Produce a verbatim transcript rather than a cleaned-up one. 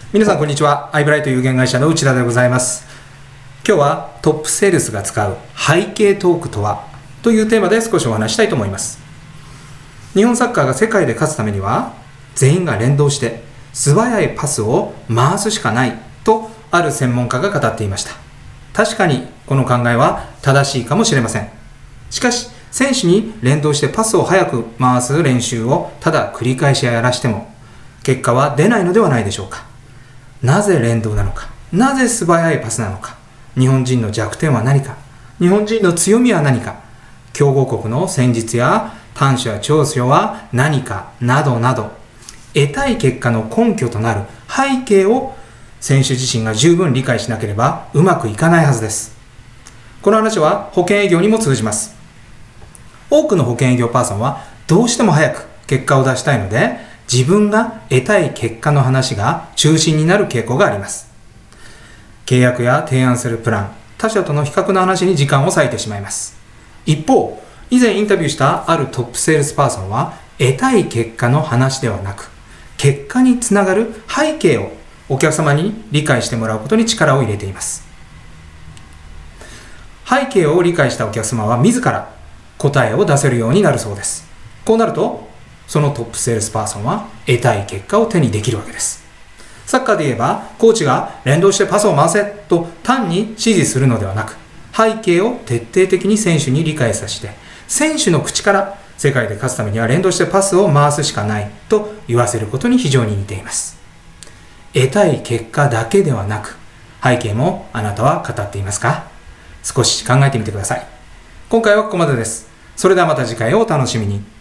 皆さんこんにちは。アイブライト有限会社の内田でございます。今日はトップセールスが使う背景トークとはというテーマで少しお話したいと思います。日本サッカーが世界で勝つためには全員が連動して素早いパスを回すしかないとある専門家が語っていました。確かにこの考えは正しいかもしれません。しかし選手に連動してパスを早く回す練習をただ繰り返しやらしても結果は出ないのではないでしょうか。なぜ連動なのか、なぜ素早いパスなのか、日本人の弱点は何か、日本人の強みは何か、強豪国の戦術や短所や長所は何かなどなど、得たい結果の根拠となる背景を選手自身が十分理解しなければうまくいかないはずです。この話は保険営業にも通じます。多くの保険営業パーソンはどうしても早く結果を出したいので、自分が得たい結果の話が中心になる傾向があります。契約や提案するプラン、他社との比較の話に時間を割いてしまいます。一方、以前インタビューしたあるトップセールスパーソンは、得たい結果の話ではなく、結果につながる背景をお客様に理解してもらうことに力を入れています。背景を理解したお客様は自ら答えを出せるようになるそうです。こうなると、そのトップセールスパーソンは得たい結果を手にできるわけです。サッカーで言えば、コーチが連動してパスを回せと単に指示するのではなく、背景を徹底的に選手に理解させて、選手の口から世界で勝つためには連動してパスを回すしかないと言わせることに非常に似ています。得たい結果だけではなく、背景もあなたは語っていますか？少し考えてみてください。今回はここまでです。それではまた次回をお楽しみに。